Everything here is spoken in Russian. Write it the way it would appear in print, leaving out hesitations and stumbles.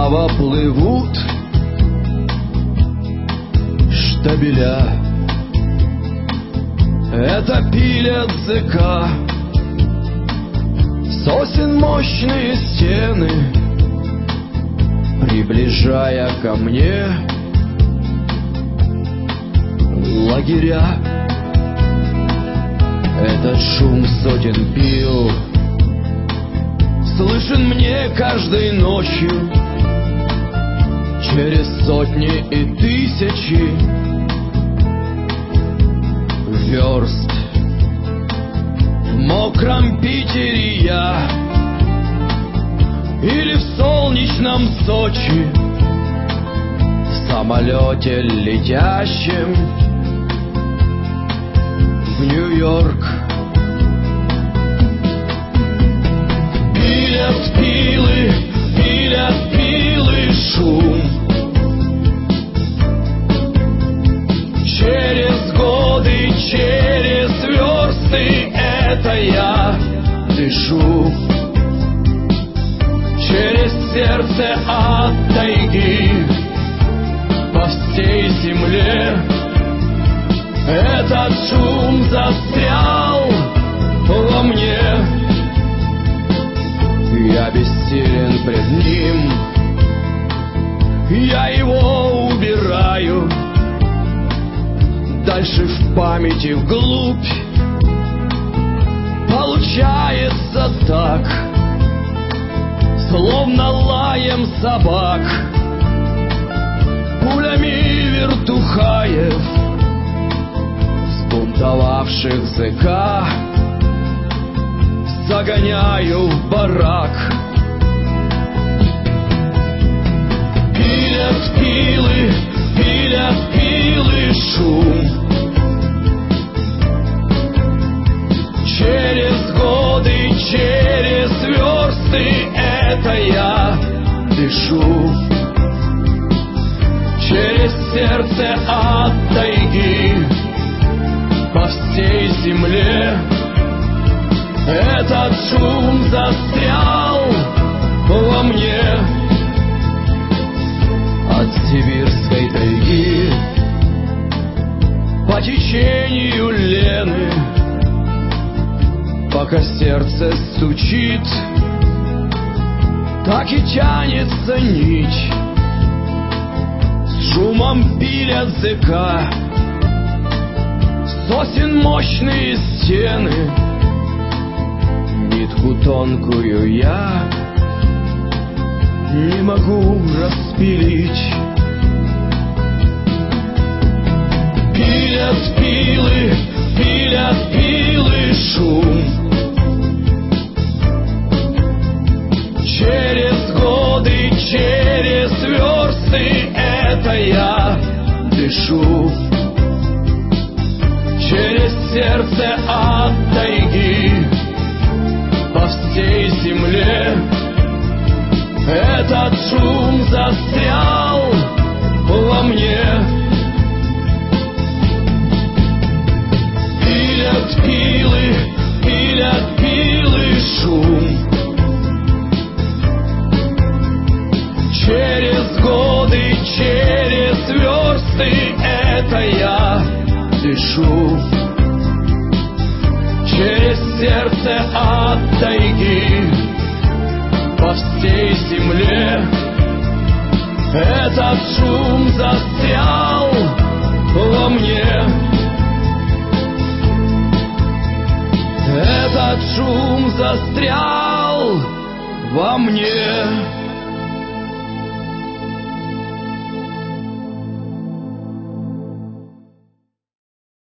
Снова плывут штабеля. Это пилят ЗК, сосен мощные стены, приближая ко мне лагеря. Этот шум сотен пил слышен мне каждой ночью через сотни и тысячи верст. В мокром Питере я или в солнечном Сочи, в самолете летящем в Нью-Йорк. Пилят пилы шум. Через годы, через версты это я дышу. Через сердце от тайги по всей земле этот шум застрял во мне. Я бессилен пред ним, я его убираю дальше в памяти вглубь. Получается так, словно лаем собак, пулями вертухаев, взбунтовавших ЗК загоняю в барак. Пилят пилы шум. Через годы, через версты это я дышу. Через сердце от тайги по всей земле этот шум застрял во мне. От сибирской тайги по течению Лены, пока сердце стучит, так и тянется нить. С шумом пилят ЗК, сосен мощные стены. Нитку тонкую я не могу распилить. Пилят пилы шум. Через годы, через версты это я дышу. Через сердце от тайги по всей земле этот шум застрял во мне. Пилят пилы шум. Через годы, через версты это я дышу. Через сердце от тайги по всей земле этот шум застрял во мне. Этот шум застрял во мне.